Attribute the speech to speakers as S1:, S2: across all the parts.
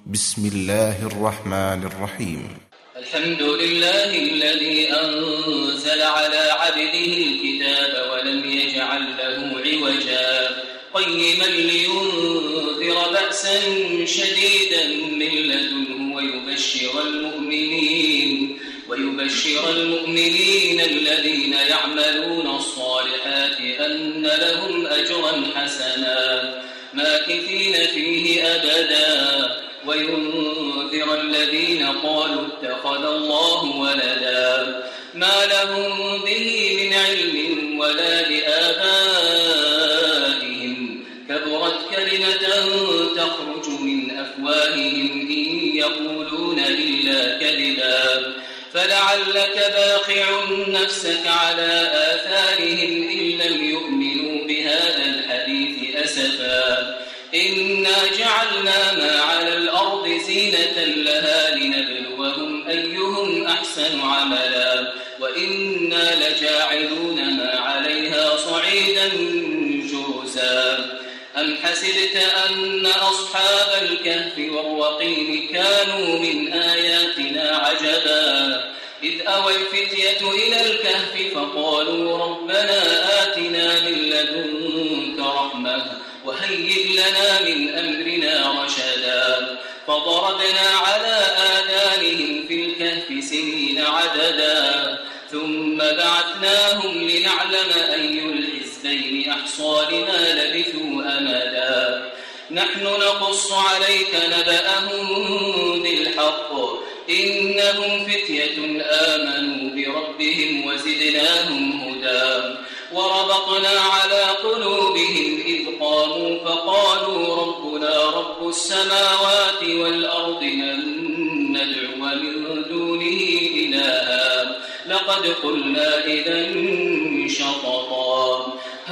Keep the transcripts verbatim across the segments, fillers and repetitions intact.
S1: بسم الله الرحمن الرحيم.
S2: الحمد لله الذي أنزل على عبده الكتاب ولم يجعل له عوجا قيما لينذر بأسا شديدا من لدنه ويبشر المؤمنين ويبشر المؤمنين الذين يعملون الصالحات أن لهم أجرا حسنا ماكثين فيه أبدا وينذر الذين قالوا اتخذ الله ولدا ما لهم به من علم ولا لآبائهم كبرت كلمة تخرج من أفواههم إن يقولون إلا كذبا فلعلك باخع نفسك على آثارهم إن لم يؤمنوا بهذا الحديث أسفا إنا جعلنا ما على الأرض زينة لها لنبلوهم أيهم أحسن عملا وإنا لجاعلون ما عليها صعيدا جرزا أم حسبت أن أصحاب الكهف والرقيم كانوا من آياتنا عجبا إذ أوى الفتية إلى الكهف فقالوا ربنا آتنا من لدنك رحمة وهيئ لنا من أمرنا رشدا فضربنا على آذانهم في الكهف سنين عددا ثم بعثناهم لنعلم أي الحزبين أحصى لما لبثوا أمدا نحن نقص عليك نبأهم بالحق إنهم فتية آمنوا بربهم وزدناهم هدى وربطنا على قلوبهم إذ قاموا فقالوا ربنا رب السماوات والأرض لن ندعو من دونه إلها لقد قلنا إذا شططا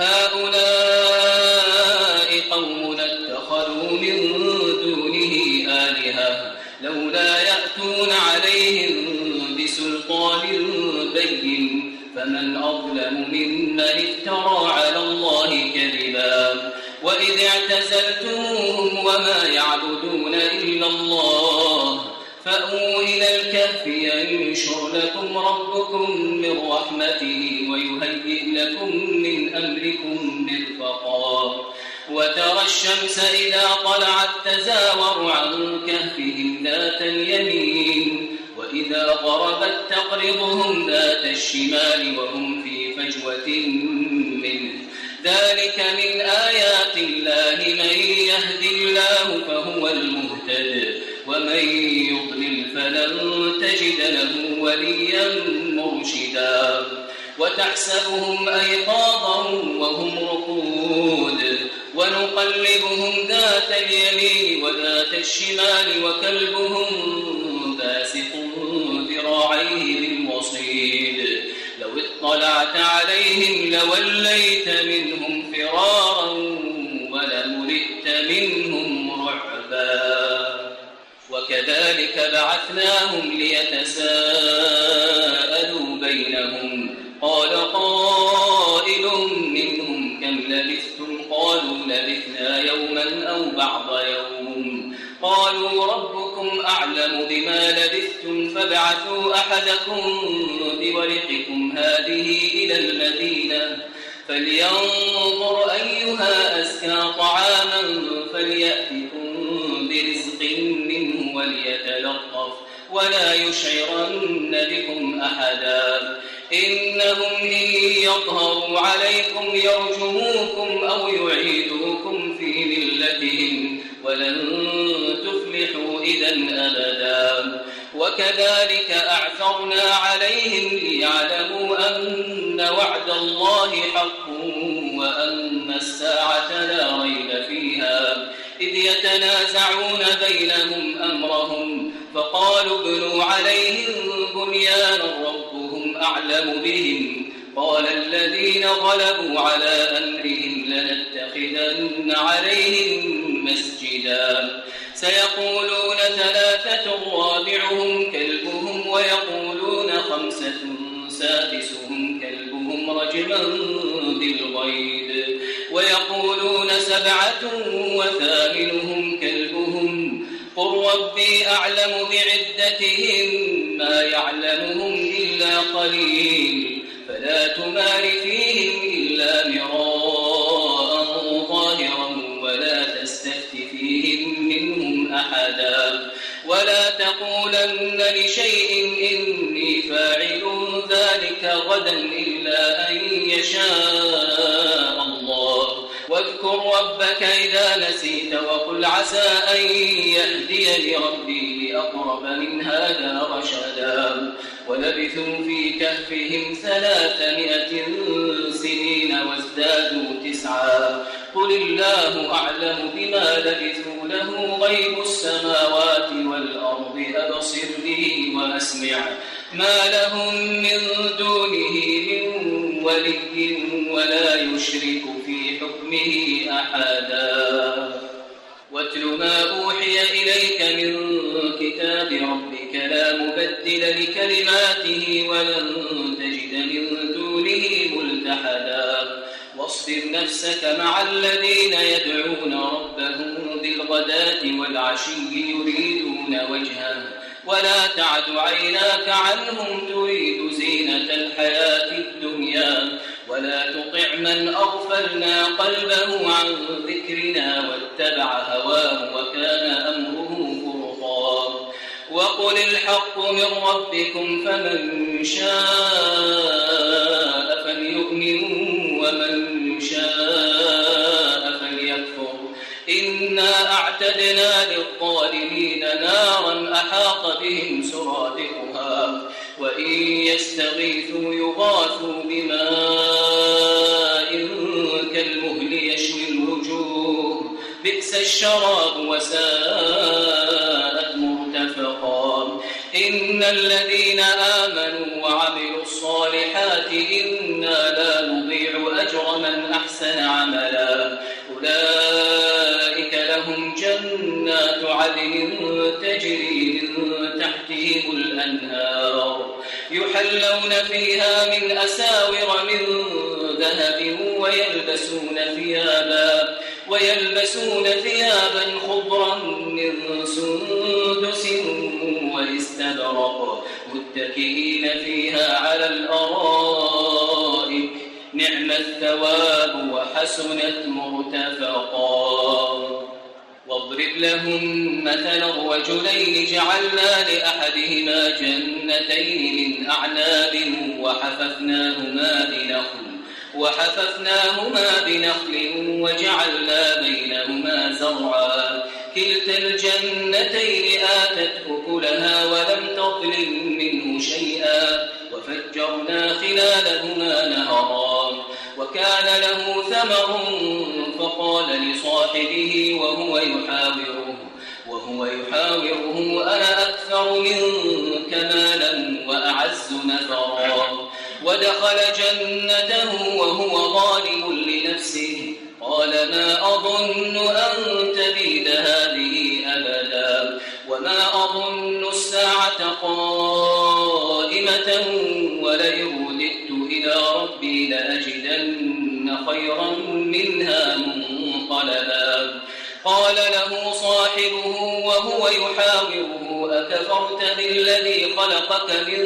S2: هؤلاء قومنا اتخذوا من دونه آلهة لولا يأتون عليهم بسلطان بين فمن أظلم ممن افترى على الله كذبا وإذ اعتزلتموهم وما يعبدون إلا الله فأووا إلى الكهف ينشر لكم ربكم من رحمته ويهيئ لكم من أمركم مرفقا وترى الشمس إذا طلعت تزاور عن كهفهم ذات اليمين وإذا غربت تقرضهم ذات الشمال وهم في فجوة منه ذلك من آيات الله من يهد الله فهو المهتد ومن يضلل فلن تجد له وليا مرشدا وتحسبهم أيقاظا وهم رقود ونقلبهم ذات اليمين وذات الشمال وكلبهم باسط ذراعيه بالوصيد لو اطلعت عليهم لوليت منهم فرارا ولملئت منهم رعبا وكذلك بعثناهم ليتساءلوا بينهم قال قائل منهم كم لبثتم قالوا لبثنا يوما أو بعض يوم قالوا ربكم أعلم بما لبثتم فابعثوا أحدكم بورقكم هذه إلى المدينة فلينظر أيها أزكى طعاما فليأتكم برزق منه وليتلطف ولا يشعرن بكم أحدا إنهم إن يظهروا عليكم يرجموكم أو يعيدوكم في ملتهم ولن تفلحوا إذا أبدا وكذلك أعثرنا عليهم ليعلموا أن وعد الله حق وأن الساعة لا ريب فيها إذ يتنازعون بينهم أمرهم فقالوا ابنوا عليهم بنيانا ربهم أعلم بهم قال الذين غلبوا على أمرهم لنتخذن عليهم مسجدا سيقولون ثلاثة رابعهم كلبهم ويقولون خمسة سادسهم كلبهم رجما بالغيب ويقولون سبعة وثامنهم كلبهم قل ربي أعلم بعدتهم ما يعلمهم إلا قليل فلا تمار فيهم إلا مراء ظاهرا ولا تستفت فيهم منهم أحدا ولا تقولن لشيء إني فاعل ذلك غدا إلا أن يشاء الله واذكر ربك إذا نسيت وقل عسى أن يهديني ربي لأقرب من هذا رشدا ولبثوا في كهفهم ثلاثمائة سنين وازدادوا تسعا قل الله أعلم بما لبثوا له غيب السماوات والأرض أبصر به وأسمع ما لهم من دونه من ولي ولا يشرك في حكمه أحدا واتل ما أوحي إليك من كتاب ربك لا مبدل لكلماته ولن تجد من دونه ملتحدا واصبر نفسك مع الذين يدعون ربهم بالغداة والعشي يريدون وجهه ولا تعد عيناك عنهم تريد زينة الحياة الدنيا ولا تطع من أغفلنا قلبه عن ذكرنا واتبع هواه وكان أمره فرطا وقل الحق من ربكم فمن شاء فليؤمن ومن شاء فليكفر إنا أعتدنا للظالمين نارا أحاط بهم سرادقها وإن يستغيثوا يغاثوا بماء كالمهل يشوي الوجوه بئس الشراب وساءت مرتفقا إن الذين آمنوا وعملوا الصالحات إنا لا نضيع أجر من أحسن عملا أولئك لهم جنات عدن تجري من تحتهم الأنهار يحلون فيها من أساور من ذهب ويلبسون ثيابا ويلبسون ثيابا خضرا من سندس واستبرق متكئين فيها على الأرائك نعم الثواب وحسنت مرتفقا واضرب لهم مثلا رجلين جعلنا لأحدهما جنتين من أعناب وحففناهما بنخل وحففناهما بنخل وجعلنا بينهما زرعا كلتا الجنتين آتت أكلها ولم تظلم منه شيئا وفجرنا خلالهما نهرا وكان له ثمر فقال لصاحبه وهو يحاوره وهو يحاوره أنا أكثر منك مالا وأعز نفرا ودخل جنته وهو ظالم لنفسه قال ما أظن أن تبيد هذه أبدا وما أظن الساعة قائمة ولئن رددت إلى ربي لأجدن خيرا منها منقلبا قال له صاحبه وهو يحاوره أكفرت بالذي خلقك من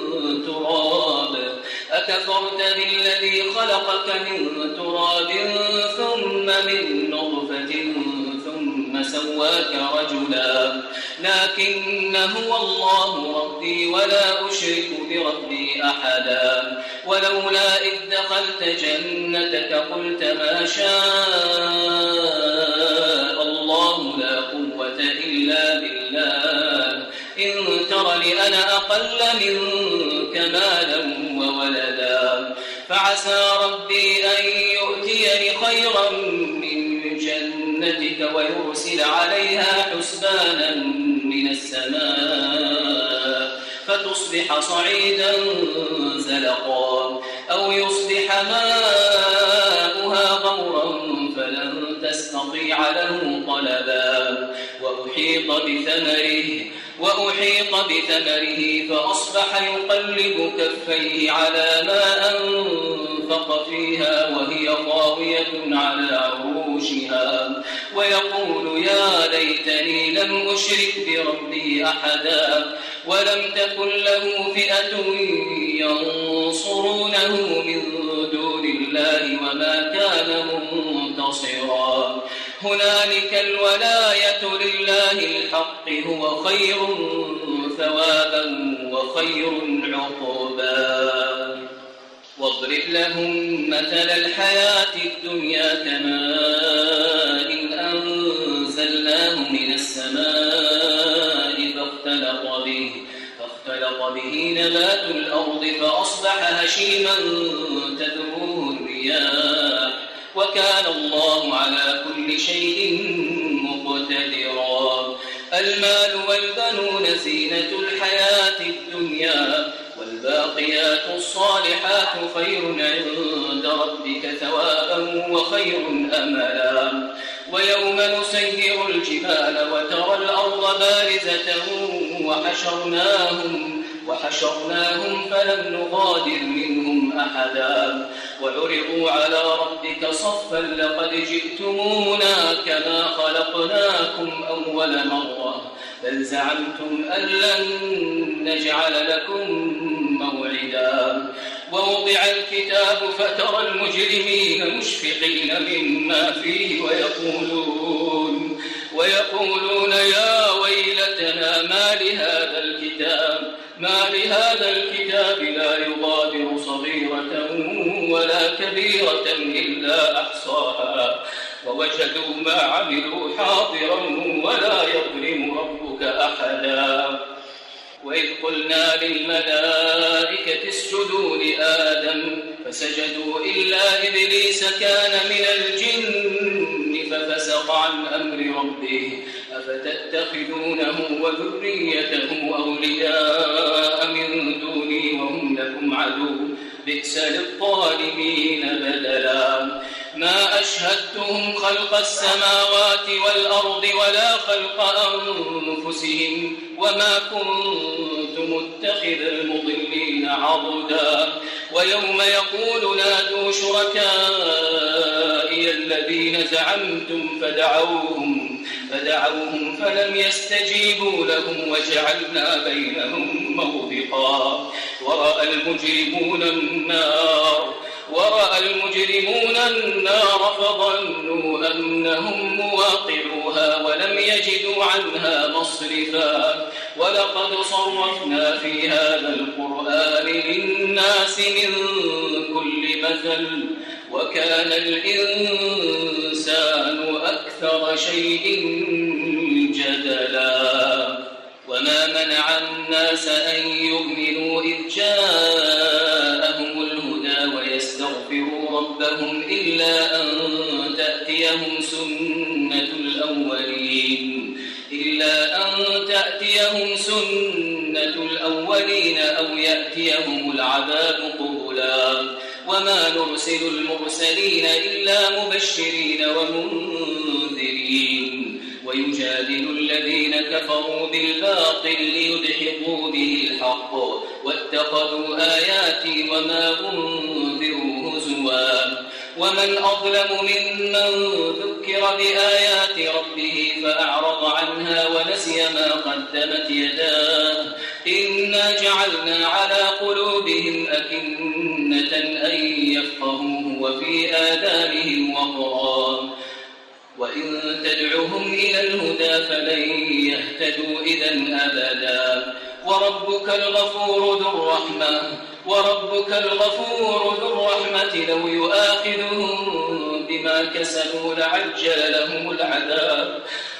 S2: تراب أكفرت بالذي خلقك من تراب ثم من نطفة ثم سواك رجلا لكن هو الله ربي ولا أشرك بربي أحدا ولولا إذ دخلت جنتك قلت ما شاء الله لا قوة إلا بالله إن ترني أنا أقل منك مالا وولدا فعسى ربي أن يؤتيني خيرا من جنتك ويرسل عليها حسبانا من السماء فتصبح صعيدا زلقا أو يصبح ماؤها غورا فلن تستطيع له طلبا وأحيط بثمره وأحيط بثمره فأصبح يقلب كفيه على ما أنفق فيها وهي خاوية على عروشها ويقول يا ليتني لم أشرك بربي أحدا ولم تكن له فئة ينصرونه من دون الله وما كان منتصرا هنالك الولاية لله الحق هو خير ثوابا وخير عقبا واضرب لهم مثل الحياة الدنيا كماء إن أنزلناه من السماء فاختلط به فاختلط به نبات الأرض فأصبح هشيما تذروه الرياح وكان الله على كل شيء مقتدرا المال والبنون زينة الحياة الدنيا والباقيات الصالحات خير عند ربك ثوابا وخير أملا ويوم نسير الجبال وترى الأرض بارزة وحشرناهم وحشرناهم فلم نغادر منهم أحدا وعرضوا على ربك صفا لقد جئتمونا كما خلقناكم أول مرة بل زعمتم أن لن نجعل لكم موعدا ووضع الكتاب فترى المجرمين مشفقين مما فيه ويقولون ويقولون يا ويلتنا ما لهذا الكتاب ما لهذا الكتاب لا يغادر صغيرة ولا كبيرة إلا أحصاها ووجدوا ما عملوا حاضرا ولا يظلم ربك أحدا وإذ قلنا للملائكة اسجدوا لآدم فسجدوا إلا إبليس كان من الجن ففسق عن أمر ربه أفتتخذونه وذريته أولياء من دوني وهم لكم عدو بئس للظالمين بدلا ما أشهدتهم خلق السماوات والأرض ولا خلق أنفسهم وما كنت متخذ المضلين عضدا ويوم يقول نادوا شركائي الذين زعمتم فدعوهم فدعوهم فلم يستجيبوا لهم وجعلنا بينهم موبقا ورأى المجرمون النار ورأى المجرمون النار فظنوا أنهم مواقعوها ولم يجدوا عنها مصرفا ولقد صرفنا في هذا القرآن للناس من كل مثل وكان الإنسان أكثر شيء جدلا وما منع الناس أن يؤمنوا إذ جاءهم الهدى ويستغفروا ربهم إلا أن تأتيهم سنة الأولين إلا أن تأتيهم سنة الأولين أو يأتيهم العذاب قبلا وما نرسل المرسلين إلا مبشرين ومنذرين ويجادل الذين كفروا بالباطل ليدحضوا به الحق واتخذوا آياتي وما أنذروا هزوا ومن أظلم ممن ذكر بآيات ربه فأعرض عنها ونسي ما قدمت يداه إنا جعلنا على قلوبهم أكنة أن يفقهوه وفي آذانهم وقرا وإن تدعوهم إلى الهدى فلن يهتدوا إذا أبدا وربك الغفور ذو الرحمة وربك الغفور ذو الرحمة لو يؤاخذهم بما كسبوا لعجل لهم العذاب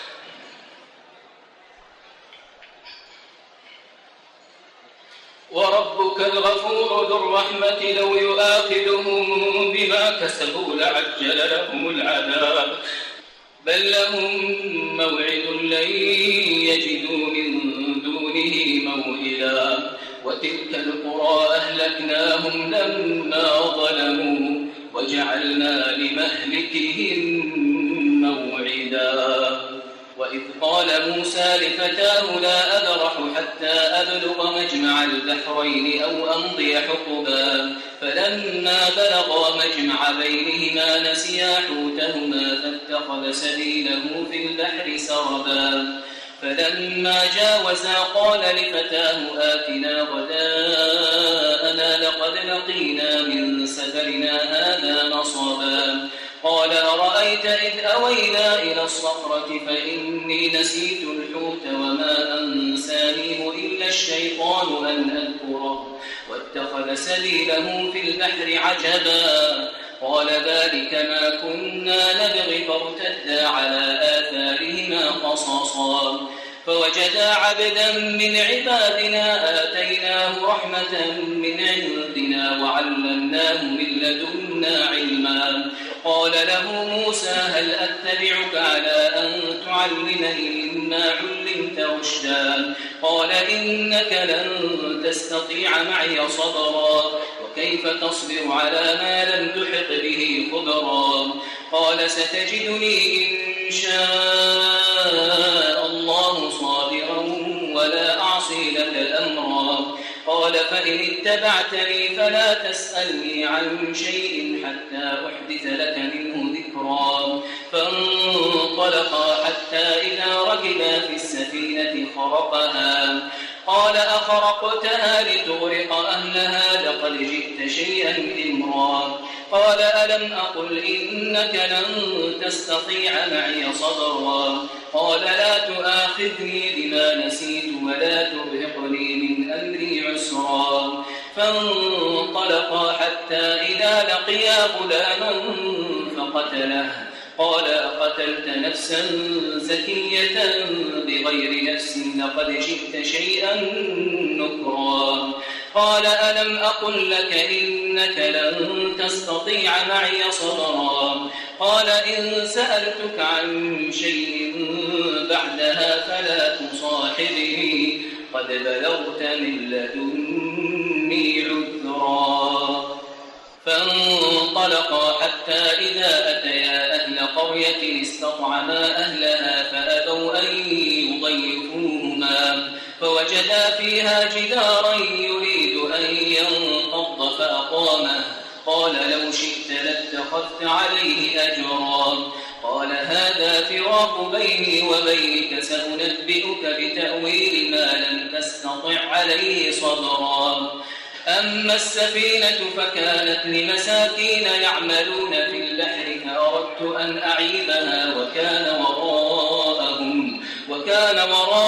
S2: وربك الغفور ذو الرحمة لو يؤاخذهم بما كسبوا لعجل لهم العذاب بل لهم موعد لن يجدوا من دونه موئلا وتلك القرى أهلكناهم لما ظلموا وجعلنا لمهلكهم موعدا وإذ قال موسى لفتاه لا أبرح حتى أبلغ مجمع البحرين أو أمضي حقبا فلما بلغا مجمع بينهما نسيا حوتهما فاتخذ سبيله في البحر سربا فلما جاوزا قال لفتاه آتنا غداءنا لقد لقينا من سفرنا هذا نصبا قال أرأيت إذ أوينا إلى الصخرة فإني نسيت الحوت وما أنسانيه إلا الشيطان أن أذكره واتخذ سبيله في البحر عجبا قال ذلك ما كنا نبغي فارتدا على آثارهما قصصا فوجدا عبدا من عبادنا آتيناه رحمة من عندنا وعلمناه من لدنا علما قال له موسى هل أتبعك على أن تعلمني مما علمت رشدا قال إنك لن تستطيع معي صبرا وكيف تصبر على ما لم تحط به خبرا قال ستجدني إن شاء الله صابرا ولا أعصي لك أمرا قال فإن اتبعتني فلا تسألني عن شيء حتى أحدث لك منه ذكرا فانطلقا حتى إذا ركبا في السفينة خرقها قال أخرقتها لتغرق أهلها لقد جئت شيئا إمرا قال ألم أقل إنك لن تستطيع معي صبرا قال لا تؤاخذني بما نسيت ولا ترهقني من أمري عسرا فانطلقا حتى إذا لقيا غلاما فقتله قال أقتلت نفسا زكية بغير نفس لقد جئت شيئا نكرا قال ألم أقل لك إنك لن تستطيع معي صبرا قال إن سألتك عن شيء بعدها فلا تصاحبني قد بلغت من لدني عذرا فانطلقا حتى إذا أتيا أهل قرية استطعما أهلها فأبوا أن يضيفوهما فوجدا فيها جدارا يريد أن ينقض فأقامه قال لو شئت لاتخذت عليه أجرا قال هذا فراق بيني وبينك سأنبئك بتأويل ما لم تستطع عليه صبرا أما السفينة فكانت لمساكين يعملون في البحر فأردت أن أعيبها وكان وراءهم وكان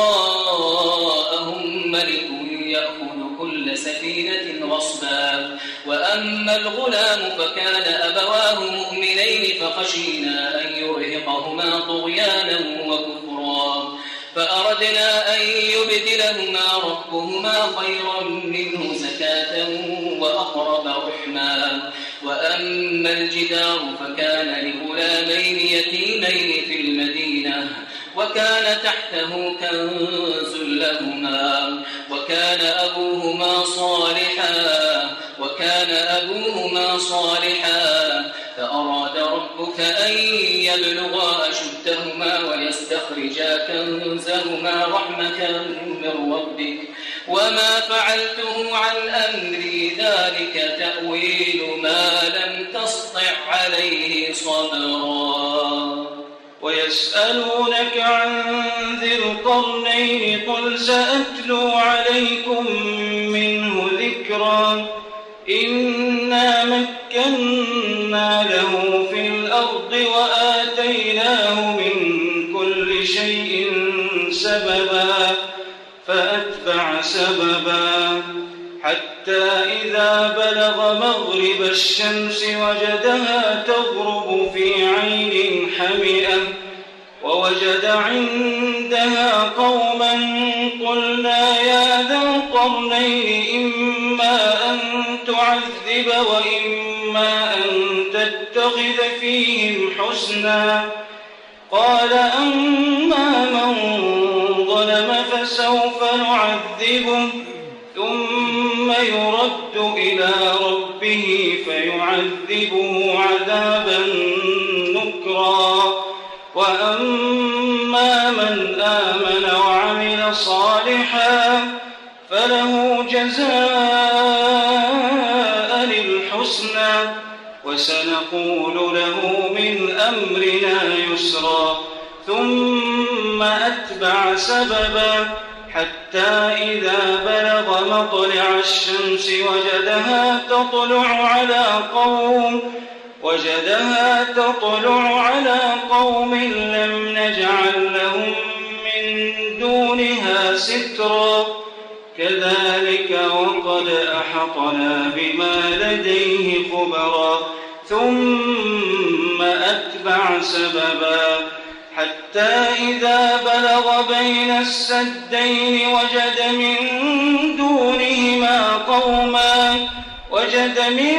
S2: وراءهم ملك يأخذ كل سفينة غصبا وأما الغلام فكان أبواه مؤمنين فخشينا أن يرهقهما طغيانا وكفرا فأردنا أن يبدلهما ربهما خيرا منه زكاة وأقرب رحما وأما الجدار فكان لغلامين يتيمين في المدينة وكان تحته كنز لهما وكان أبوهما صالحا وكان أبوهما صالحا فأراد ربك أن يبلغا أشدهما ويستخرجا كنزهما رحمة من ربك وما فعلته عن أمري ذلك تأويل ما لم تسطع عليه صبرا
S3: ويسألونك عن ذي القرنين قل سأتلو عليكم منه ذكرا إنا مكنا له في الأرض وآتيناه من كل شيء سببا فأتبع سببا حتى إذا بلغ مغرب الشمس وجدها تغرب في عين حمئة ووجد عندها قوما قلنا يا ذا القرنين إما أن تعذب وإما أن تتخذ فيهم حسنا قال أما من ظلم فسوف نعذبه ثم يرد إلى ربه فيعذبه عذابا نكرا وأما من آمن وعمل صالحا صالحا فله جزاء الحسنى وسنقول له من أمرنا يسرا ثم أتبع سببا حتى إذا بلغ مطلع الشمس وجدها تطلع على قوم وجدها تطلع على قوم لم نجعل لهم من دونها سترا كذلك وقد أحطنا بما لديه خبرا ثم أتبع سببا حتى إذا بلغ بين السدين وجد من دونهما قوما وجد من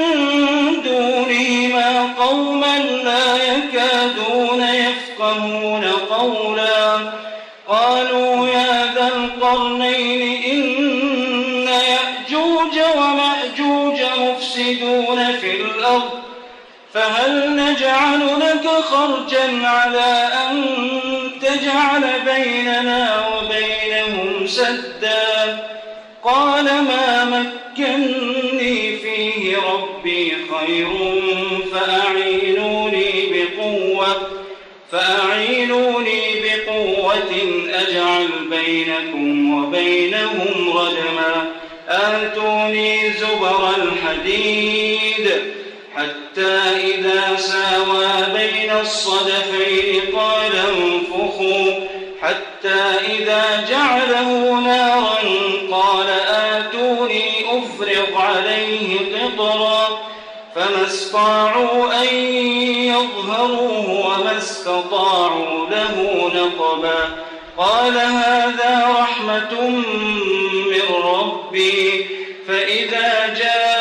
S3: دونهما قوما لا يكادون يفقهون قولا قالوا يا ذا القرنين إن يأجوج ومأجوج مفسدون في الأرض فهل نجعل لك خرجا على أن تجعل بيننا وبينهم سدا قال ما مكني فيه ربي خير فأعينوني بقوة فأعينوني بقوة أجعل بينكم وبينهم ردما آتوني زبر الحديد حتى إذا ساوى بين الصدفين قال انفخوا حتى إذا جعله نارا قال آتوني أفرغ عليه قطرا فما استطاعوا أن يظهروه وما استطاعوا له نقبا قال هذا رحمة من ربي فإذا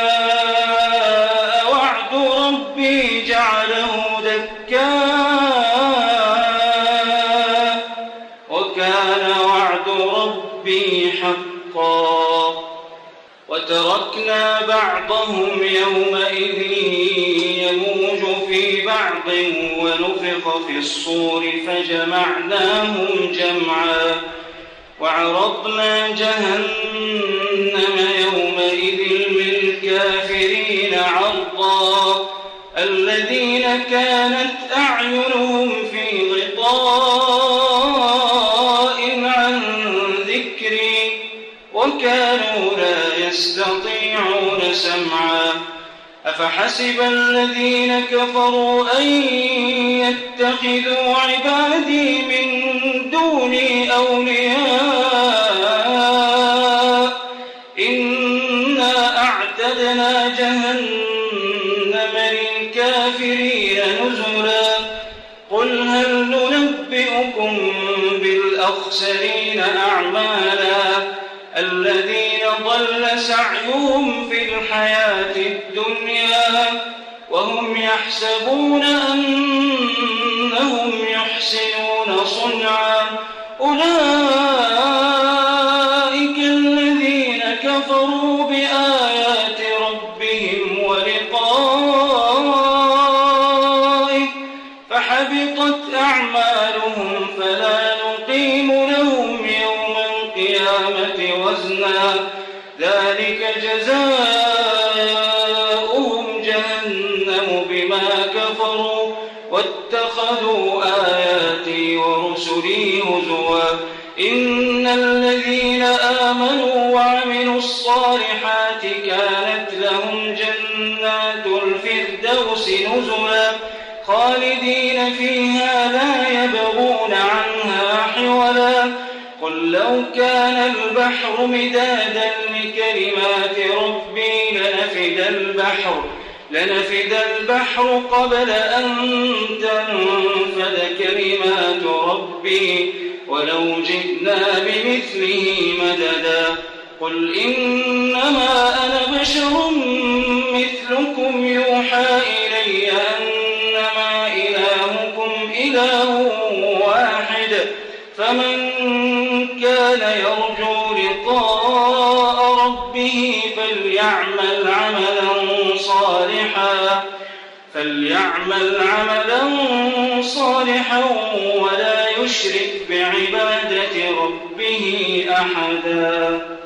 S3: جاء وعد ربي جعله دكا وكان وعد ربي حقا وتركنا بعضهم يومئذ يموج في بعض ونفخ في الصور فجمعناهم جمعا وعرضنا جهنم يومئذ للكافرين عرضا الذين كانت أعينهم في غطاء عن ذكري وكانوا لا يستطيعون سمعا أفحسب الذين كفروا أن يتخذوا عبادي من دوني أولياء إنا أعتدنا جهنم للكافرين نزلا قل هل ننبئكم بالأخسرين أعمالا الذين ضل سعيهم في الحياة الدنيا وهم يحسبون أنهم يحسنون صنعا أولئك الذين كفروا بآيات ربهم ولقائه فحبطت أعمالهم فلا نقيم لهم يوم القيامة وزنا ذلك جزاؤهم جهنم بما كفروا واتخذوا آياتي ورسلي هزوا إن الذين آمنوا وعملوا الصالحات كانت لهم جنات الفردوس نزلا خالدين فيها لا يبغون عنها حولا قل لو كان البحر مدادا لكلمات ربي لنفد البحر لنفد البحر قبل أن تنفد كلمات ربي ولو جئنا بمثله مددا قل إنما أنا بشر مثلكم يوحى إلي أنما إلهكم إله واحد فمن كان يرجو لقاء ربه فليعمل عملا صالحا فليعمل عملا صالحا ولا يشرك بعبادة ربه به أحدا.